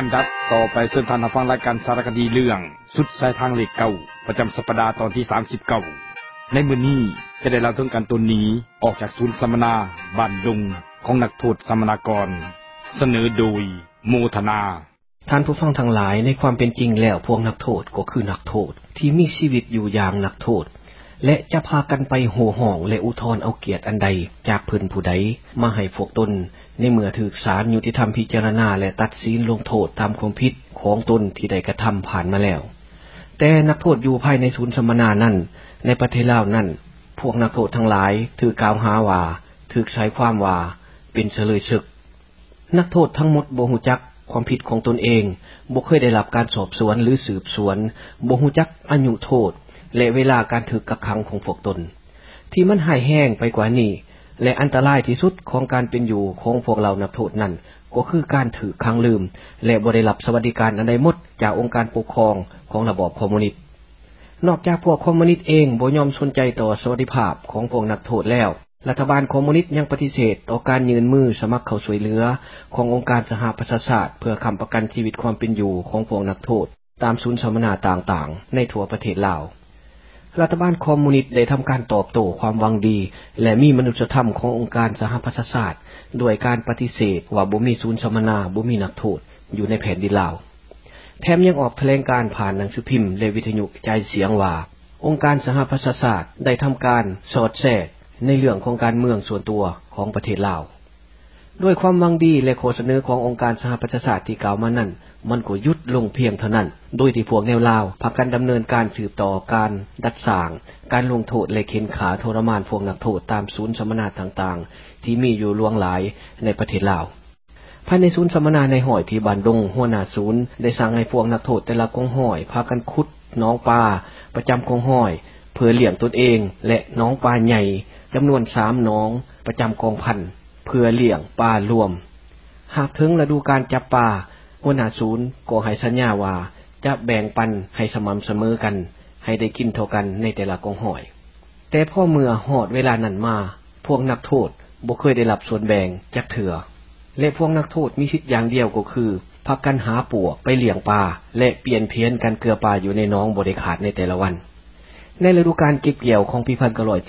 อันดับต่อไปเชิญท่านรับฟังรายการสารคดีเรื่องสุดสายทางเลขเก่าประจำสัปดาห์ตอนที่39ในมื้อนี้จะได้เล่าถึงการตนหนีออกจากศูนย์สัมมนาบ้านดงของนักโทษสัมมนากรเสนอโดยโมทนาท่านผู้ฟังทั้งหลายในความเป็นจริงแล้วพวกนักโทษก็คือนักโทษที่มีชีวิตอยู่อย่างนักโทษและจะพากันไปโห่ห้องและอุทธรณ์เอาเกียรติอันใดจากเพิ่นผู้ใดมาให้พวกตนในเมื่อถูกศาลยุติธรรมพิจารณาและตัดสินลงโทษตามความผิดของตนที่ได้กระทำผ่านมาแล้วแต่นักโทษอยู่ภายในศูนย์สัมมนานั้นในประเทศลาวนั้นพวกนักโทษทั้งหลายถูกกล่าวหาว่าถูกใช้ความว่าเป็นเฉลยศึกนักโทษทั้งหมดบ่ฮู้จักความผิดของตนเองบ่เคยได้รับการสอบสวนหรือสืบสวนบ่ฮู้จักอายุโทษและเวลาการถูกกักขังของพวกตนที่มันหายแห้งไปกว่านี้และอันตรายที่สุดของการเป็นอยู่ของพวกเรานักโทษนั้นก็คือการถูกขังลืมและบ่ได้รับสวัสดิการอันใดหมดจากองค์การปกครองของระบอบคอมมิวนิสต์นอกจากพวกคอมมิวนิสต์เองบ่ยอมสนใจต่อสวัสดิภาพของพวกนักโทษแล้วรัฐบาลคอมมิวนิสต์ยังปฏิเสธต่อการยื่นมือสมัครเข้าช่วยเหลือขององค์การสหประชาชาติเพื่อค้ำประกันชีวิตความเป็นอยู่ของพวกนักโทษตามศูนย์สัมมนาต่างๆในทั่วประเทศลาวรัฐบาลคอมมิวนิสต์ได้ทำการตอบโต้ความหวังดีและมีมนุษยธรรมขององค์การสหประชาชาติด้วยการปฏิเสธว่าบ่มีศูนย์สัมมนาบ่มีนักโทษอยู่ในแผ่นดินลาวแถมยังออกแถลงการผ่านหนังสือพิมพ์และวิทยุกระจายเสียงว่าองค์การสหประชาชาติได้ทำการสอดแทรกในเรื่องของการเมืองส่วนตัวของประเทศลาวด้วยความหวังดีและข้อเสนอขององค์การสหประชาชาติที่กล่าวมานั้นมันก็หยุดลงเพียงเท่านั้นโดยที่พวกแนวลาวพากันดำเนินการสืบต่อการดัดสร้างการลงโทษและเข็นขาทรมานพวกนักโทษตามศูนย์สัมมนาต่างๆที่มีอยู่ล่วงหลายในประเทศลาวภายในศูนย์สัมมนาในห้อยที่บ้านดงหัวหน้าศูนย์ได้สั่งให้พวกนักโทษแต่ละกองห้อยพากันขุดหนองปลาประจำกองห้อยเพื่อเลี้ยงตนเองและหนองปลาใหญ่จำนวน3หนองประจำกองพันเพื่อเลี้ยงปลารวมหากถึงฤดูกาลจับปลาหัวหน้าศูนย์ก็ให้สัญญาว่าจะแบ่งปันให้สม่ำเสมอกันให้ได้กินเท่ากันในแต่ละกองห้อยแต่พอเมื่อฮอดเวลานั้นมาพวกนักโทษบ่เคยได้รับส่วนแบ่งจักเทื่อและพวกนักโทษมีสิทธิ์อย่างเดียวก็คือพักกันหาปวกไปเลี้ยงปลาและเปลี่ยนเพี้ยนกันเกลือปลาอยู่ในหนองบ่ได้ขาดในแต่ละวันในฤดูกาลเก็บเกี่ยวของปี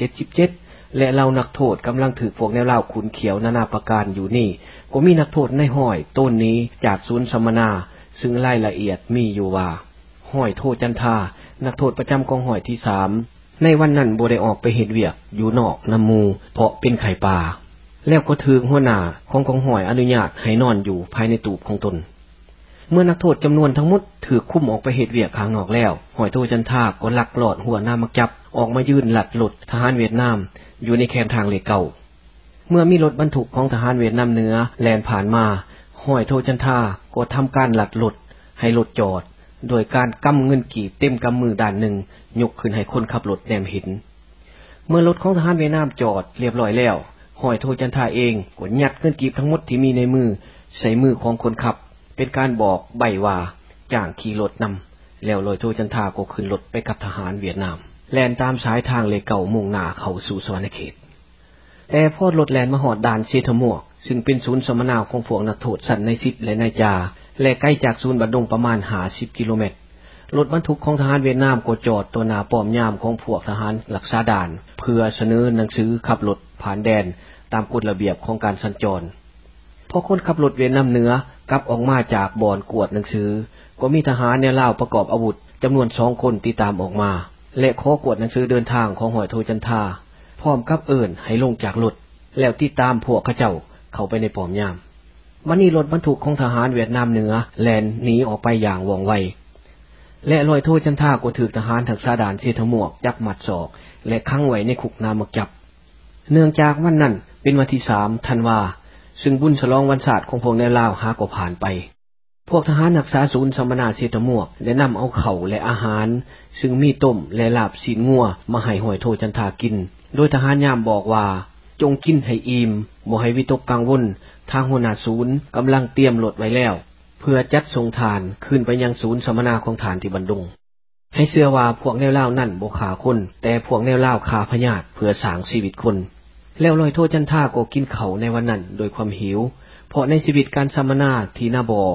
1977และเรานักโทษกำลังถูกพวกแนวลาวขุนเขียวนานาประการอยู่นี่ก็มีนักโทษในห้อยต้นนี้จากศูนย์สัมมนาซึ่งรายละเอียดมีอยู่ว่าห้อยโทจันทานักโทษประจำกองห้อยที่3ในวันนั้นบ่ได้ออกไปเฮ็ดเวียกอยู่นอกน้ำหมู่เพราะเป็นไข้ป่าแล้วก็ถูกหัวหน้าของกองห้อยอนุญาตให้นอนอยู่ภายในตูบของตนเมื่อนักโทษจำนวนทั้งหมดถูกคุมออกไปเฮ็ดเวียกข้างนอกแล้วห้อยโทจันทาก็ลักลอบหัวหน้ามักจับออกมายืนหลัดหลุดทหารเวียดนามอยู่ในแคมป์ทางเลขเก่าเมื่อมีรถบรรทุกของทหารเวียดนามเหนือแล่นผ่านมาห้อยโทจันทาก็ทำการหลัดหลุดให้รถจอดโดยการกำเงินกีบเต็มกำมือด้านหนึ่งยกขึ้นให้คนขับรถแนมเห็นเมื่อรถของทหารเวียดนามจอดเรียบร้อยแล้วห้อยโทจันทาเองก็ยัดเงินกีบทั้งหมดที่มีในมือใส่มือของคนขับเป็นการบอกใบว่าจ้างขี่รถนำแล้วลอยโทจันทาก็ขึ้นรถไปกับทหารเวียดนามแล่นตามสายทางเลขเก่ามุ่งหน้าเข้าสู่สวรรคเขตแต่พอรถแล่นมาฮอดด่านเชษฐมวกซึ่งเป็นศูนย์สัมมนาของพวกนักโทษสันในซิดและนายจาและใกล้จากศูนย์บัดดงประมาณ50กิโลเมตรรถบรรทุกของทหารเวียดนามก็จอดตัวหน้าป้อมยามของพวกทหารรักษาด่านเพื่อเสนอหนังสือขับรถผ่านแดนตามกฎระเบียบของการสัญจรพอคนขับรถเวียดนามเหนือกลับออกมาจากบ่อนกวดหนังสือก็มีทหารแนวลาวประกอบอาวุธจำนวน2คนติดตามออกมาและขอกวดหนังสือเดินทางของห้อยโทจันทาพร้อมกับเอิ้นให้ลงจากรถแล้วติดตามพวกเขาเจ้าเข้าไปในป้อมยามวันนี้รถบรรทุกของทหารเวียดนามเหนือแล่นหนีออกไปอย่างว่องไวและร้อยโทจันทาก็ถูกทหารรักษาด่านเชษฐมวกจับมัดศอกและขังไว้ในคุกนามักจับเนื่องจากวันนั้นเป็นวันที่3ธันวาซึ่งบุญฉลองวันศาสตร์ของพวกแนวลาวหาก็ผ่านไปพวกทหารรักษาศูนย์สัมมนาเชษฐมวกได้นำเอาข้าวและอาหารซึ่งมีต้มและลาบศีลงัวมาให้ห้อยโทจันทากินโดยทหารยามบอกว่าจงกินให้อิ่มบ่ให้วิตกกังวลทางหัวหน้าศูนย์กำลังเตรียมรถไว้แล้วเพื่อจัดส่งทานขึ้นไปยังศูนย์สัมมนาของทานที่บันดงให้เชื่อว่าพวกแนวลาวนั่นบ่ฆ่าคนแต่พวกแนวลาวฆ่าพญาติเพื่อสร้างชีวิตคนแล้วร้อยโทจันทาก็กินข้าวในวันนั้นโดยความหิวเพราะในชีวิตการสัมมนาที่นาบอ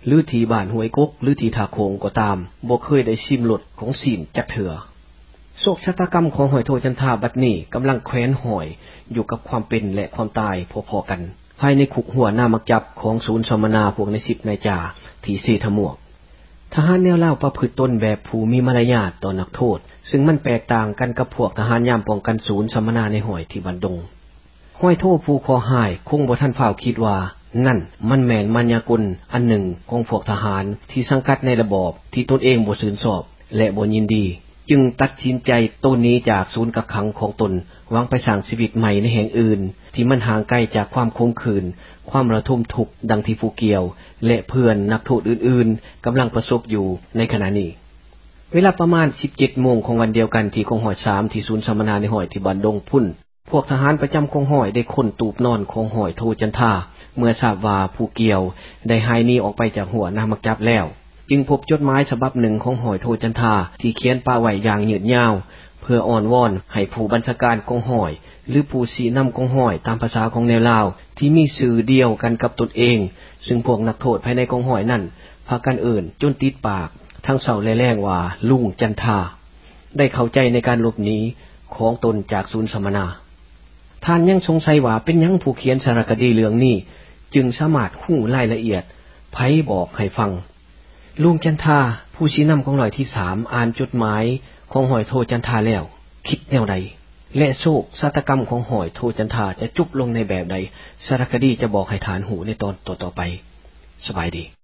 หรือที่บ้านห้วยกกหรือที่ท่าโขงก็ตามบ่เคยได้ชิมรสของศีลจักเถื่อโศกชะตากรรมของหอยโทจันทาบัดนี้กำลังแขวนหอยอยู่กับความเป็นและความตายพอๆกันภายในคุกหัวหน้ามักจับของศูนย์สมนาพวกใน10นายจ่าที่สีทมวกทหารแนวล่าวประพฤติตนแบบผู้มีมารยาทต่อนักโทษซึ่งมันแตกต่างกันกับพวกทหารยามป้องกันศูนย์สมนาในห้อยที่บันดงห้อยโทผู้คอหายคงบ่ทันเฝ้าคิดว่านั่นมันแม่นมายากลอันหนึ่งของพวกทหารที่สังกัดในระบอบที่ตนเองบ่ชื่นชอบและบ่ยินดีจึงตัดสินใจต้นนี้จากศูนย์กักขังของตนวางไปสร้างชีวิตใหม่ในแห่งอื่นที่มันห่างไกลจากความคงคืนความระทมทุกข์ดังที่ผู้เกี่ยวและเพื่อนนักโทษอื่นๆกำลังประสบอยู่ในขณะนี้เวลาประมาณ 17 โมงของวันเดียวกันที่กองหอย3ที่ศูนย์สัมมนาในห้อยที่บ้านดงพุ่นพวกทหารประจำกองหอยได้ค้นตูบนอนของหอยโทจันทาเมื่อทราบว่าผู้เกี่ยวได้หายหนีออกไปจากหัวหน้ามักจับแล้วจึงพบจดหมายฉบับหนึ่งของหอยโทจันทาที่เขียนป้าไว้อย่างยืดยาวเพื่ออ้อนวอนให้ผู้บัญชาการกองหอยหรือผู้ชี้นำกองหอยตามภาษาของแนวลาวที่มีชื่อเดียวกันกับตนเองซึ่งพวกนักโทษภายในกองหอยนั่นพากันเอิ่นจนติดปากทั้งเศร้าและแรงว่าลุงจันทาได้เข้าใจในการหลบหนีของตนจากศูนย์สัมมนาท่านยังสงสัยว่าเป็นหยังผู้เขียนสารคดีเรื่องนี้จึงสามารถฮู้รายละเอียดไผบอกให้ฟังลุงจันทาผู้ชี้นำของหน่อยที่3อ่านจดหมายของหอยโทจันทาแล้วคิดแนวใดและโศกชะตากรรมของหอยโทจันทาจะจบลงในแบบใดสารคดีจะบอกให้ฐานหูในตอนต่อๆไปสบายดี